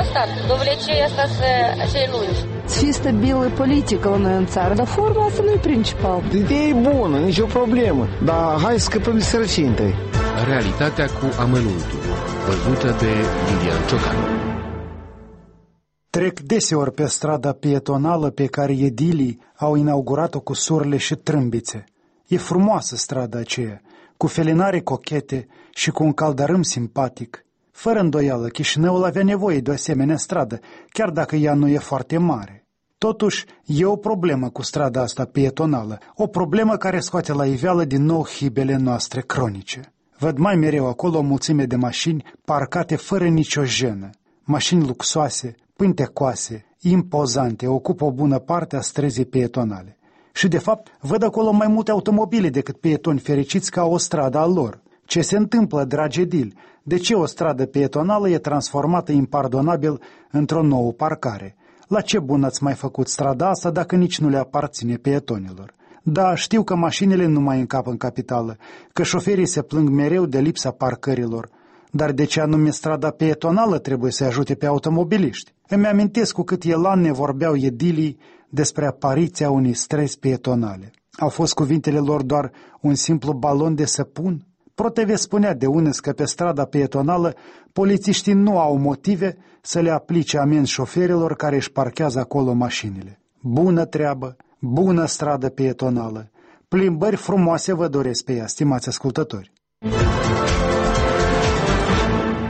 stat. Dovlecei asta să lungi. Să fie stabilă politică la noi în țară, dar forma asta nu e principal. Ideea e bună, nicio problemă, dar hai să scăpăm de sărăcie întâi. Realitatea cu amănuntul, văzută de Lilian Ciocanu. Trec deseori pe strada pietonală pe care edilii au inaugurat-o cu surle și trâmbițe. E frumoasă strada aceea, cu felinare cochete și cu un caldărâm simpatic. Fără îndoială, Chișinăul avea nevoie de o asemenea stradă, chiar dacă ea nu e foarte mare. Totuși, e o problemă cu strada asta pietonală, o problemă care scoate la iveală din nou hibele noastre cronice. Văd mai mereu acolo o mulțime de mașini parcate fără nicio jenă. Mașini luxoase, pântecoase, impozante, ocupă o bună parte a străzii pietonale. Și, de fapt, văd acolo mai multe automobile decât pietoni fericiți ca o stradă a lor. Ce se întâmplă, dragi edili? De ce o stradă pietonală e transformată impardonabil într-o nouă parcare? La ce bun ați mai făcut strada asta dacă nici nu le aparține pietonilor? Da, știu că mașinile nu mai încap în capitală, că șoferii se plâng mereu de lipsa parcărilor, dar de ce anume strada pietonală trebuie să ajute pe automobiliști? Îmi amintesc cu cât elan ne vorbeau edilii despre apariția unei străzi pietonale. Au fost cuvintele lor doar un simplu balon de săpun? ProTV spunea de unăs că pe strada pietonală polițiștii nu au motive să le aplice amenzi șoferilor care își parchează acolo mașinile. Bună treabă, bună stradă pietonală, plimbări frumoase vă doresc pe ea, stimați ascultători.